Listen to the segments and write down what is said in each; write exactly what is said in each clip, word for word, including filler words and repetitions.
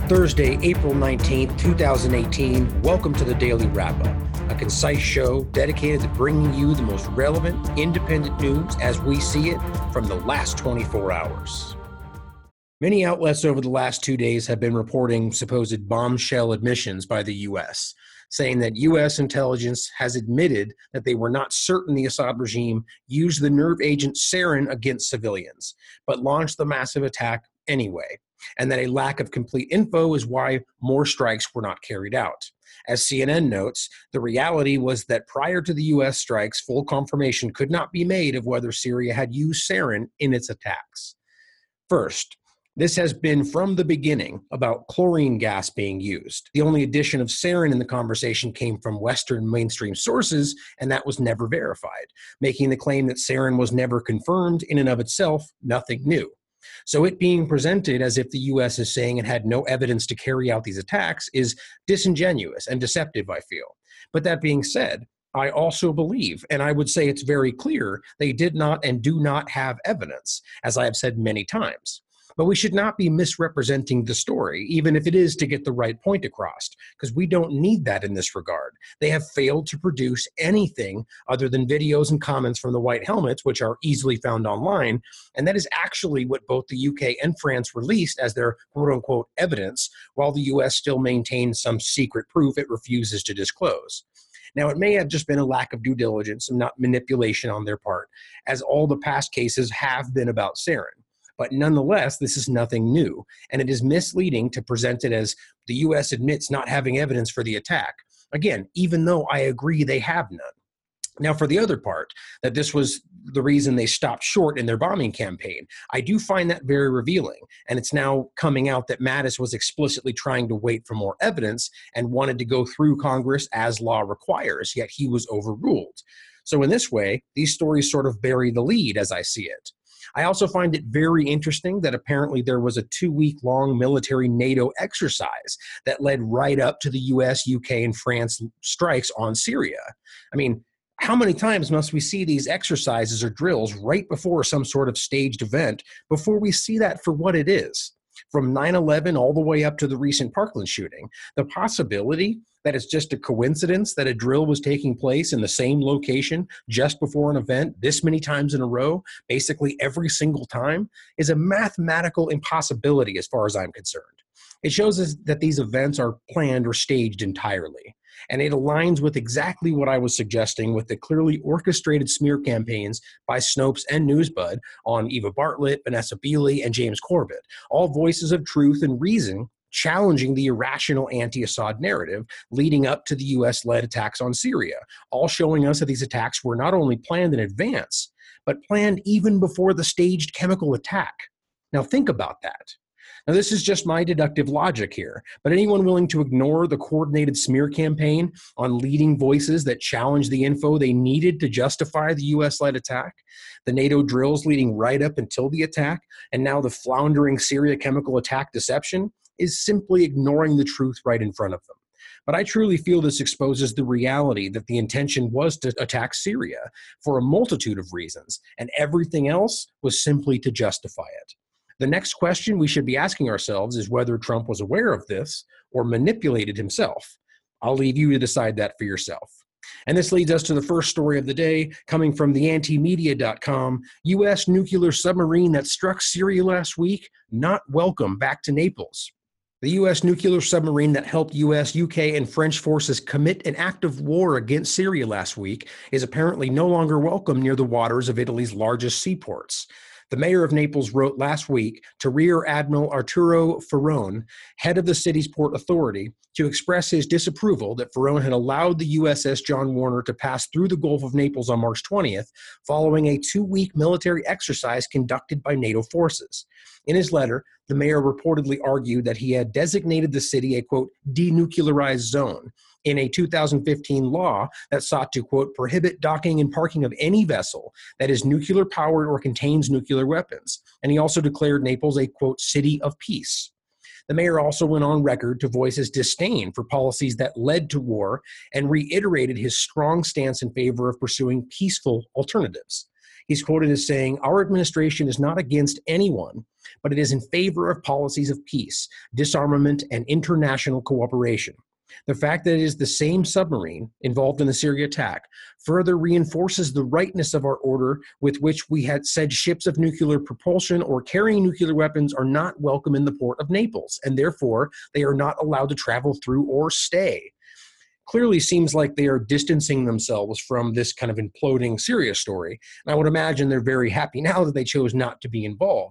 Thursday, April nineteenth, two thousand eighteen. Welcome to the Daily Wrap-Up, a concise show dedicated to bringing you the most relevant, independent news as we see it from the last twenty-four hours. Many outlets over the last two days have been reporting supposed bombshell admissions by the U S, saying that U S intelligence has admitted that they were not certain the Assad regime used the nerve agent sarin against civilians, but launched the massive attack anyway, and that a lack of complete info is why more strikes were not carried out. As C N N notes, the reality was that prior to the U S strikes, full confirmation could not be made of whether Syria had used sarin in its attacks. First, this has been from the beginning about chlorine gas being used. The only addition of sarin in the conversation came from Western mainstream sources, and that was never verified, making the claim that sarin was never confirmed in and of itself nothing new. So it being presented as if the U S is saying it had no evidence to carry out these attacks is disingenuous and deceptive, I feel. But that being said, I also believe, and I would say it's very clear, they did not and do not have evidence, as I have said many times. But we should not be misrepresenting the story, even if it is to get the right point across, because we don't need that in this regard. They have failed to produce anything other than videos and comments from the White Helmets, which are easily found online, and that is actually what both the U K and France released as their quote-unquote evidence, while the U S still maintains some secret proof it refuses to disclose. Now, it may have just been a lack of due diligence and not manipulation on their part, as all the past cases have been about sarin. But nonetheless, this is nothing new, and it is misleading to present it as the U S admits not having evidence for the attack. Again, even though I agree they have none. Now, for the other part, that this was the reason they stopped short in their bombing campaign, I do find that very revealing, and it's now coming out that Mattis was explicitly trying to wait for more evidence and wanted to go through Congress as law requires, yet he was overruled. So in this way, these stories sort of bury the lead as I see it. I also find it very interesting that apparently there was a two-week-long military NATO exercise that led right up to the U S, U K, and France strikes on Syria. I mean, how many times must we see these exercises or drills right before some sort of staged event before we see that for what it is? From nine eleven all the way up to the recent Parkland shooting, the possibility that it's just a coincidence that a drill was taking place in the same location just before an event this many times in a row, basically every single time, is a mathematical impossibility as far as I'm concerned. It shows us that these events are planned or staged entirely. And it aligns with exactly what I was suggesting with the clearly orchestrated smear campaigns by Snopes and Newsbud on Eva Bartlett, Vanessa Beeley, and James Corbett, all voices of truth and reason challenging the irrational anti-Assad narrative leading up to the U S-led attacks on Syria, all showing us that these attacks were not only planned in advance, but planned even before the staged chemical attack. Now think about that. Now, this is just my deductive logic here, but anyone willing to ignore the coordinated smear campaign on leading voices that challenge the info they needed to justify the U S-led attack, the NATO drills leading right up until the attack, and now the floundering Syria chemical attack deception, is simply ignoring the truth right in front of them. But I truly feel this exposes the reality that the intention was to attack Syria for a multitude of reasons, and everything else was simply to justify it. The next question we should be asking ourselves is whether Trump was aware of this or manipulated himself. I'll leave you to decide that for yourself. And this leads us to the first story of the day, coming from the anti media dot com. U S nuclear submarine that struck Syria last week, not welcome back to Naples. The U S nuclear submarine that helped U S, U K, and French forces commit an act of war against Syria last week is apparently no longer welcome near the waters of Italy's largest seaports. The mayor of Naples wrote last week to Rear Admiral Arturo Ferrone, head of the city's port authority, to express his disapproval that Ferrone had allowed the U S S John Warner to pass through the Gulf of Naples on March twentieth, following a two-week military exercise conducted by NATO forces. In his letter, the mayor reportedly argued that he had designated the city a, quote, denuclearized zone in a two thousand fifteen law that sought to, quote, prohibit docking and parking of any vessel that is nuclear powered or contains nuclear weapons. And he also declared Naples a, quote, city of peace. The mayor also went on record to voice his disdain for policies that led to war and reiterated his strong stance in favor of pursuing peaceful alternatives. He's quoted as saying, "Our administration is not against anyone, but it is in favor of policies of peace, disarmament, and international cooperation. The fact that it is the same submarine involved in the Syria attack further reinforces the rightness of our order, with which we had said ships of nuclear propulsion or carrying nuclear weapons are not welcome in the port of Naples, and therefore they are not allowed to travel through or stay. Clearly seems like they are distancing themselves from this kind of imploding Syria story. And I would imagine they're very happy now that they chose not to be involved.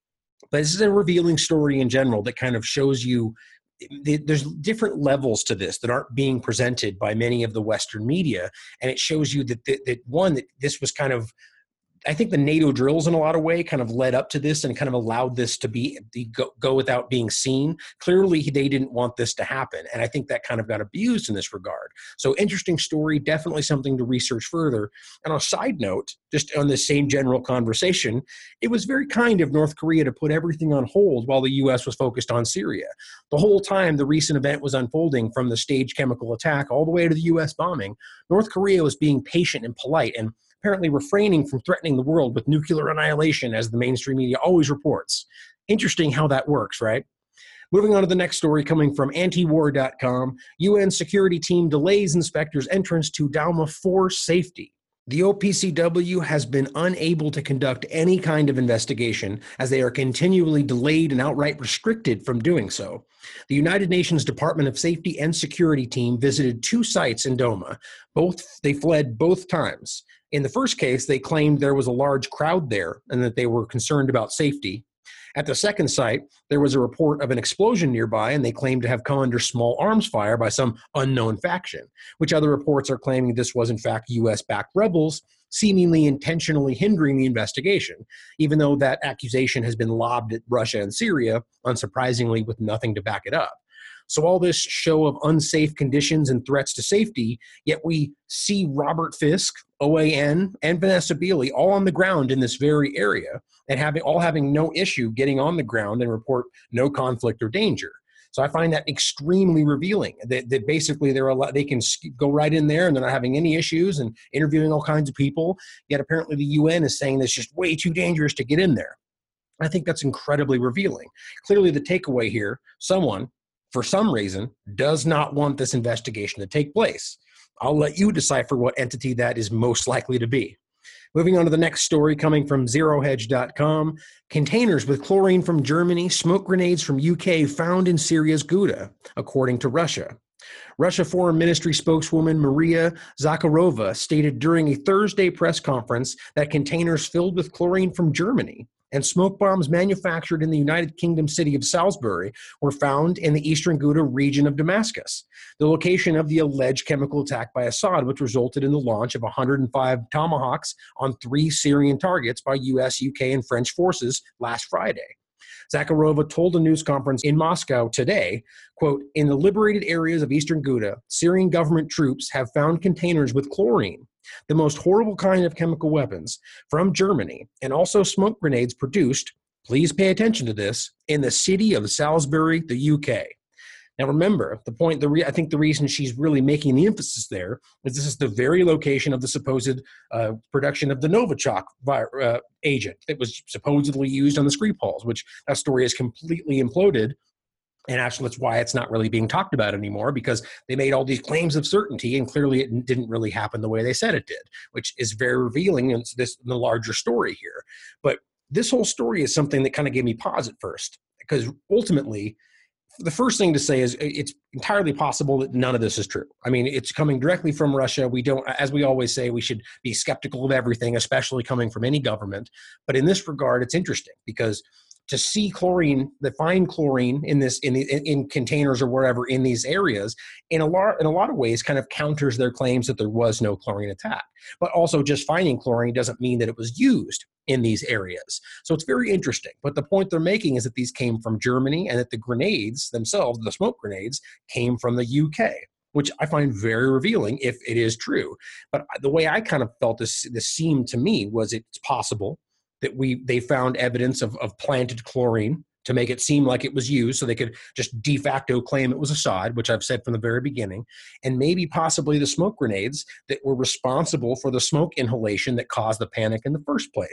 But this is a revealing story in general that kind of shows you there's different levels to this that aren't being presented by many of the Western media. And it shows you that, that, that one, that this was kind of, I think the NATO drills in a lot of way kind of led up to this and kind of allowed this to be go, go without being seen. Clearly, they didn't want this to happen. And I think that kind of got abused in this regard. So interesting story, definitely something to research further. And on a side note, just on the same general conversation, it was very kind of North Korea to put everything on hold while the U S was focused on Syria. The whole time the recent event was unfolding, from the staged chemical attack all the way to the U S bombing, North Korea was being patient and polite and apparently refraining from threatening the world with nuclear annihilation, as the mainstream media always reports. Interesting how that works, right? Moving on to the next story, coming from anti-war dot com, U N security team delays inspectors' entrance to Douma for safety. The O P C W has been unable to conduct any kind of investigation, as they are continually delayed and outright restricted from doing so. The United Nations Department of Safety and Security team visited two sites in Douma. Both they fled both times. In the first case, they claimed there was a large crowd there and that they were concerned about safety. At the second site, there was a report of an explosion nearby, and they claimed to have come under small arms fire by some unknown faction, which other reports are claiming this was in fact U S-backed rebels, seemingly intentionally hindering the investigation, even though that accusation has been lobbed at Russia and Syria, unsurprisingly with nothing to back it up. So all this show of unsafe conditions and threats to safety, yet we see Robert Fisk, O A N, and Vanessa Beeley all on the ground in this very area, and having all having no issue getting on the ground and report no conflict or danger. So I find that extremely revealing, that, that basically they're a lot, they can go right in there and they're not having any issues and interviewing all kinds of people, yet apparently the U N is saying it's just way too dangerous to get in there. I think that's incredibly revealing. Clearly the takeaway here, someone, for some reason, does not want this investigation to take place. I'll let you decipher what entity that is most likely to be. Moving on to the next story, coming from zero hedge dot com. Containers with chlorine from Germany, smoke grenades from U K found in Syria's Ghouta, according to Russia. Russia Foreign Ministry spokeswoman Maria Zakharova stated during a Thursday press conference that containers filled with chlorine from Germany and smoke bombs manufactured in the United Kingdom city of Salisbury were found in the eastern Ghouta region of Damascus, the location of the alleged chemical attack by Assad, which resulted in the launch of one hundred five Tomahawks on three Syrian targets by U S, U K, and French forces last Friday. Zakharova told a news conference in Moscow today, quote, "In the liberated areas of eastern Ghouta, Syrian government troops have found containers with chlorine, the most horrible kind of chemical weapons, from Germany, and also smoke grenades produced," please pay attention to this, "in the city of Salisbury, the U K." Now remember, the point, the re- I think the reason she's really making the emphasis there is this is the very location of the supposed uh, production of the Novichok vi- uh, agent that was supposedly used on the Skripals, which that story is completely imploded. And actually, that's why it's not really being talked about anymore, because they made all these claims of certainty, and clearly it didn't really happen the way they said it did, which is very revealing in this in the larger story here. But this whole story is something that kind of gave me pause at first, because ultimately, the first thing to say is it's entirely possible that none of this is true. I mean, it's coming directly from Russia. We don't, as we always say, we should be skeptical of everything, especially coming from any government. But in this regard, it's interesting because to see chlorine, the fine chlorine in this in, the, in in containers or wherever in these areas, in a lot in a lot of ways, kind of counters their claims that there was no chlorine attack. But also, just finding chlorine doesn't mean that it was used in these areas. So it's very interesting. But the point they're making is that these came from Germany, and that the grenades themselves, the smoke grenades, came from the U K, which I find very revealing if it is true. But the way I kind of felt this, this seemed to me was it's possible that we they found evidence of, of planted chlorine to make it seem like it was used, so they could just de facto claim it was Assad, which I've said from the very beginning, and maybe possibly the smoke grenades that were responsible for the smoke inhalation that caused the panic in the first place.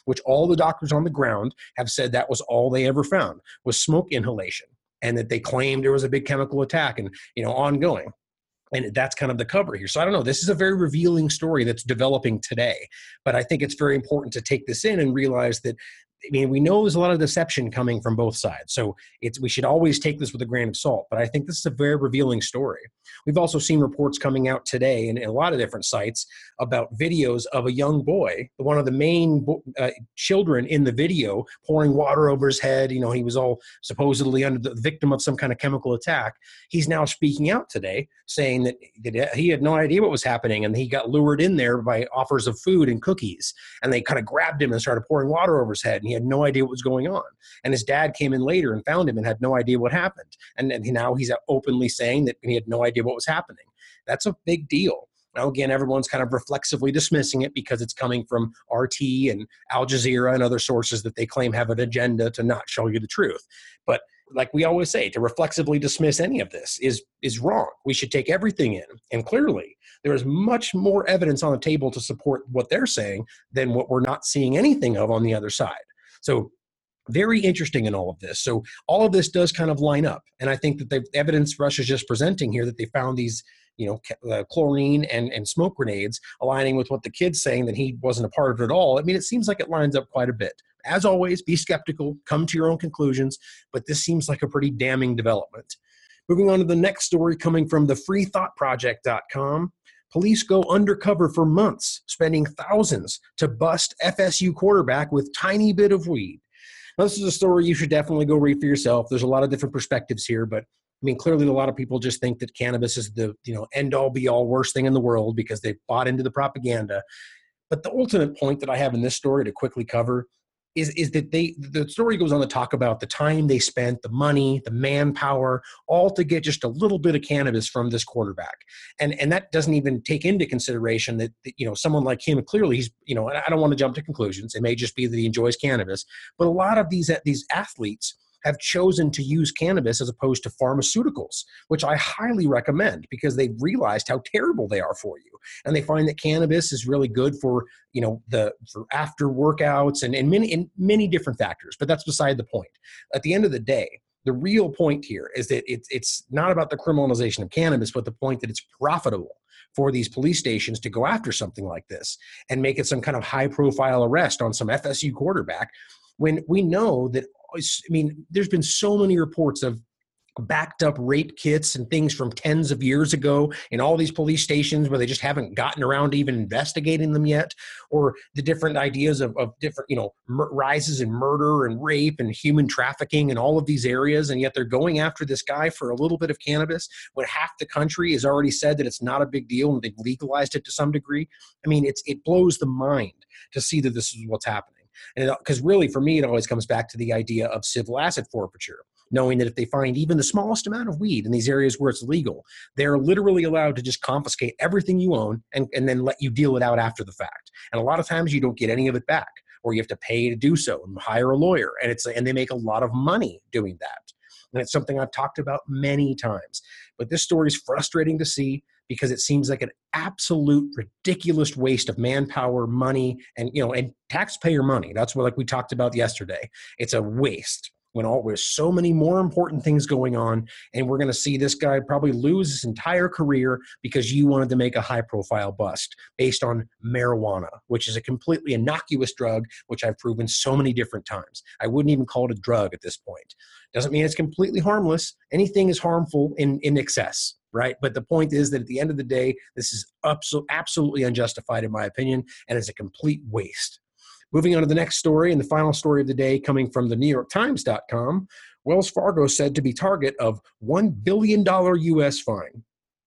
which all the doctors on the ground have said that was all they ever found, was smoke inhalation, and that they claimed there was a big chemical attack and, you know, ongoing. And that's kind of the cover here. So I don't know. This is a very revealing story that's developing today. But I think it's very important to take this in and realize that, I mean, we know there's a lot of deception coming from both sides. So it's we should always take this with a grain of salt. But I think this is a very revealing story. We've also seen reports coming out today in, in a lot of different sites about videos of a young boy, one of the main uh, children in the video, pouring water over his head. You know, he was all supposedly under the victim of some kind of chemical attack. He's now speaking out today, saying that, that he had no idea what was happening, and he got lured in there by offers of food and cookies, and they kind of grabbed him and started pouring water over his head, and he had no idea what was going on. And his dad came in later and found him and had no idea what happened. And, and now he's openly saying that he had no idea what was happening. That's a big deal. Now, again, everyone's kind of reflexively dismissing it because it's coming from R T and Al Jazeera and other sources that they claim have an agenda to not show you the truth. But like we always say, to reflexively dismiss any of this is is wrong. We should take everything in. And clearly, there is much more evidence on the table to support what they're saying than what we're not seeing anything of on the other side. So very interesting in all of this. So all of this does kind of line up. And I think that the evidence Russia's just presenting here, that they found these, you know, uh, chlorine and, and smoke grenades aligning with what the kid's saying that he wasn't a part of it at all. I mean, it seems like it lines up quite a bit. As always, be skeptical, come to your own conclusions, but this seems like a pretty damning development. Moving on to the next story coming from the free thought project dot com. Police go undercover for months, spending thousands to bust F S U quarterback with tiny bit of weed. Now, this is a story you should definitely go read for yourself. There's a lot of different perspectives here, but I mean, clearly a lot of people just think that cannabis is the, you know, end all be all worst thing in the world because they've bought into the propaganda. But the ultimate point that I have in this story to quickly cover is, is that they, the story goes on to talk about the time they spent, the money, the manpower, all to get just a little bit of cannabis from this quarterback. And, and that doesn't even take into consideration that, that, you know, someone like him, clearly he's, you know, I don't want to jump to conclusions. It may just be that he enjoys cannabis, but a lot of these, these athletes have chosen to use cannabis as opposed to pharmaceuticals, which I highly recommend because they've realized how terrible they are for you. And they find that cannabis is really good for, you know, the for after workouts and, and many and many different factors. But that's beside the point. At the end of the day, the real point here is that it's it's not about the criminalization of cannabis, but the point that it's profitable for these police stations to go after something like this and make it some kind of high profile arrest on some F S U quarterback when we know that, I mean, there's been so many reports of backed up rape kits and things from tens of years ago in all these police stations where they just haven't gotten around to even investigating them yet, or the different ideas of, of different, you know, mur- rises in murder and rape and human trafficking in all of these areas. And yet they're going after this guy for a little bit of cannabis when half the country has already said that it's not a big deal and they've legalized it to some degree. I mean, it's it blows the mind to see that this is what's happening. And because really, for me, it always comes back to the idea of civil asset forfeiture, knowing that if they find even the smallest amount of weed in these areas where it's legal, they're literally allowed to just confiscate everything you own and, and then let you deal it out after the fact. And a lot of times you don't get any of it back, or you have to pay to do so and hire a lawyer. And it's and they make a lot of money doing that. And it's something I've talked about many times. But this story is frustrating to see because it seems like an absolute ridiculous waste of manpower, money, and, you know, and taxpayer money. That's what, like we talked about yesterday. It's a waste when all there's so many more important things going on, and we're going to see this guy probably lose his entire career because you wanted to make a high-profile bust based on marijuana, which is a completely innocuous drug, which I've proven so many different times. I wouldn't even call it a drug at this point. Doesn't mean it's completely harmless. Anything is harmful in, in excess, right? But the point is that at the end of the day, this is abso- absolutely unjustified in my opinion, and it's a complete waste. Moving on to the next story, and the final story of the day coming from the New York Times dot com, Wells Fargo said to be target of one billion dollars U S fine.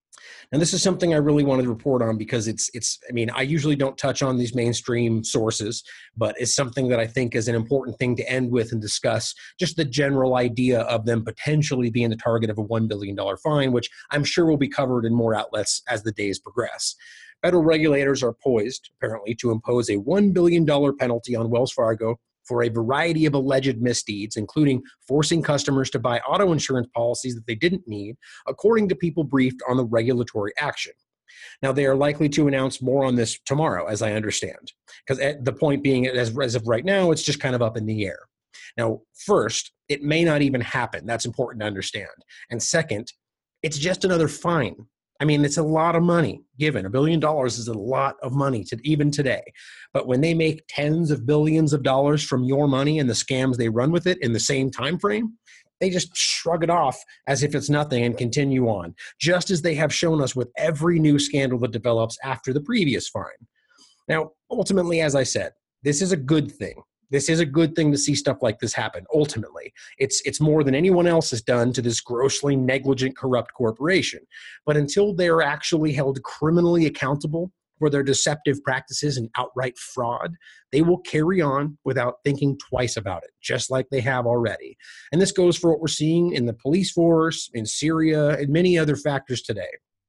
And this is something I really wanted to report on because it's, it's. I mean, I usually don't touch on these mainstream sources, but it's something that I think is an important thing to end with and discuss, just the general idea of them potentially being the target of a one billion dollars fine, which I'm sure will be covered in more outlets as the days progress. Federal regulators are poised, apparently, to impose a one billion dollars penalty on Wells Fargo for a variety of alleged misdeeds, including forcing customers to buy auto insurance policies that they didn't need, according to people briefed on the regulatory action. Now, they are likely to announce more on this tomorrow, as I understand, because the point being, as, as of right now, it's just kind of up in the air. Now, first, it may not even happen. That's important to understand. And second, it's just another fine. I mean, it's a lot of money given. A billion dollars is a lot of money to even today. But when they make tens of billions of dollars from your money and the scams they run with it in the same time frame, they just shrug it off as if it's nothing and continue on, just as they have shown us with every new scandal that develops after the previous fine. Now, ultimately, as I said, this is a good thing. This is a good thing to see stuff like this happen, ultimately. It's, it's more than anyone else has done to this grossly negligent, corrupt corporation. But until they're actually held criminally accountable for their deceptive practices and outright fraud, they will carry on without thinking twice about it, just like they have already. And this goes for what we're seeing in the police force, in Syria, and many other factors today.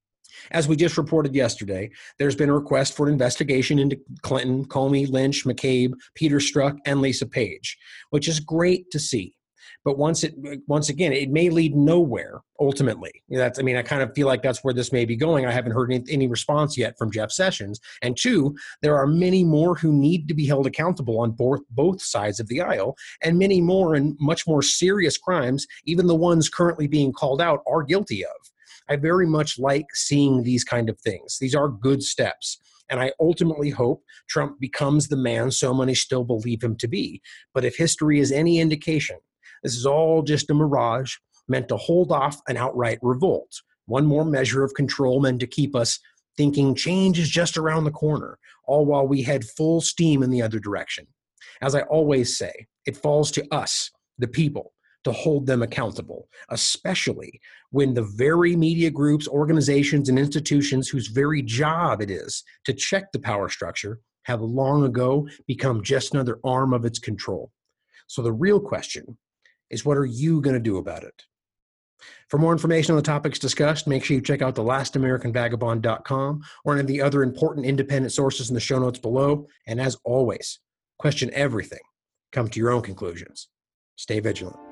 As we just reported yesterday, there's been a request for an investigation into Clinton, Comey, Lynch, McCabe, Peter Strzok, and Lisa Page, which is great to see. But once it, once again, it may lead nowhere, ultimately. That's, I mean, I kind of feel like that's where this may be going. I haven't heard any, any response yet from Jeff Sessions. And two, there are many more who need to be held accountable on both, both sides of the aisle, and many more and much more serious crimes, even the ones currently being called out, are guilty of. I very much like seeing these kind of things. These are good steps. And I ultimately hope Trump becomes the man so many still believe him to be. But if history is any indication, this is all just a mirage meant to hold off an outright revolt. One more measure of control meant to keep us thinking change is just around the corner, all while we head full steam in the other direction. As I always say, it falls to us, the people, to hold them accountable, especially when the very media groups, organizations, and institutions whose very job it is to check the power structure have long ago become just another arm of its control. So the real question is, what are you going to do about it? For more information on the topics discussed, make sure you check out the last american vagabond dot com or any of the other important independent sources in the show notes below. And as always, question everything. Come to your own conclusions. Stay vigilant.